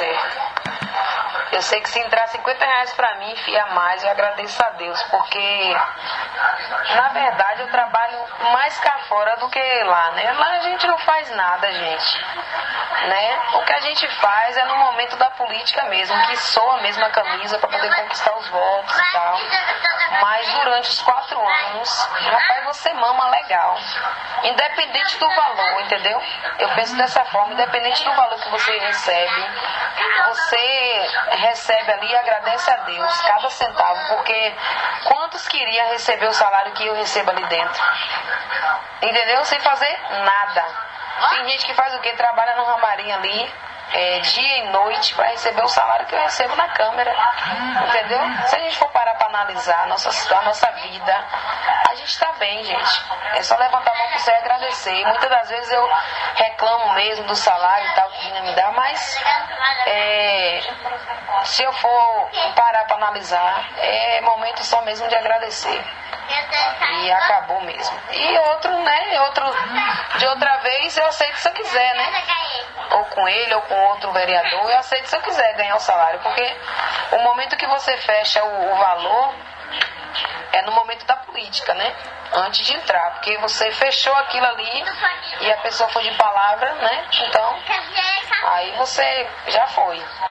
certo. Eu sei que se entrar R$50 pra mim, fia mais, eu agradeço a Deus, porque na verdade eu trabalho mais cá fora do que lá, né? Lá a gente não faz nada, gente, né? O que a gente faz é no momento da política mesmo, que soa mesmo a camisa para poder conquistar os votos e tal. Mas durante os 4 anos, rapaz, você mama legal. Independente do valor, entendeu? Eu penso dessa forma, independente do valor que você recebe, você recebe ali e agradece a Deus cada centavo, porque quantos queriam receber o salário que eu recebo ali dentro? Entendeu? Sem fazer nada. Tem gente que faz o quê? Trabalha no ramarim ali, dia e noite, para receber o salário que eu recebo na Câmara. Entendeu? Se a gente for parar para analisar a nossa vida, a gente está bem, gente. É só levantar a mão para você e agradecer. E muitas das vezes eu reclamo mesmo do salário e tal que vinha me dar, mas se eu for parar para analisar, é momento só mesmo de agradecer. E acabou mesmo. E outro, né? De outra vez eu aceito se eu quiser, né? Ou com ele ou com outro vereador, eu aceito se eu quiser ganhar o salário. Porque o momento que você fecha o valor é no momento da política, né? Antes de entrar. Porque você fechou aquilo ali e a pessoa foi de palavra, né? Então, aí você já foi.